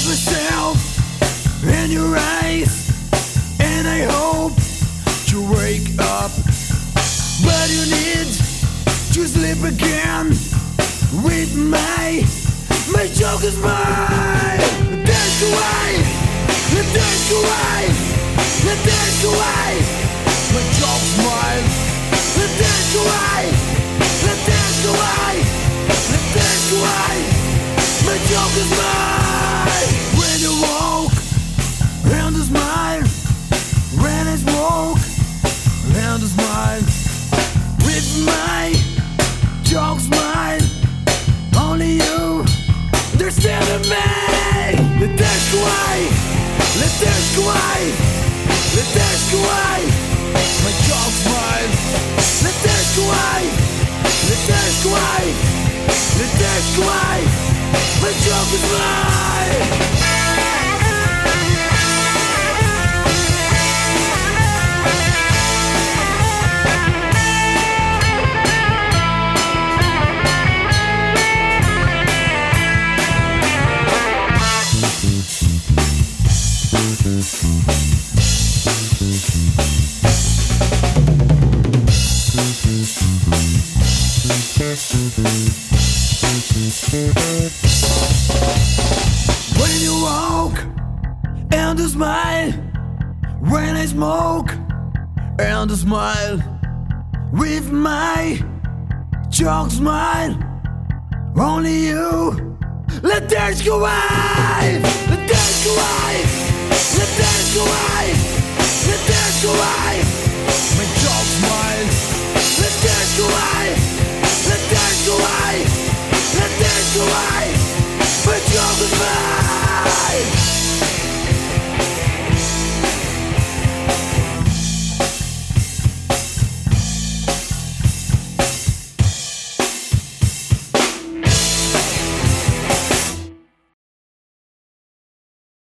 of myself in your eyes, and I hope you wake up. But you need to sleep again with my joke is mine. Dance away, dance away, dance away. My joke's mine. Dance away, dance away, dance away. My joke is mine. When you walk and a smile, when I smoke and a smile, with my joke's mine. Only you understand me. Let dance away, let dance away, let dance away. My joke's mine. Let dance away, let dance away, let dance away. My joke is mine. When you walk and a smile, when I smoke and a smile, with my joke smile, only you. Let dance go away, let dance go away, let dance go away, let dance go away. My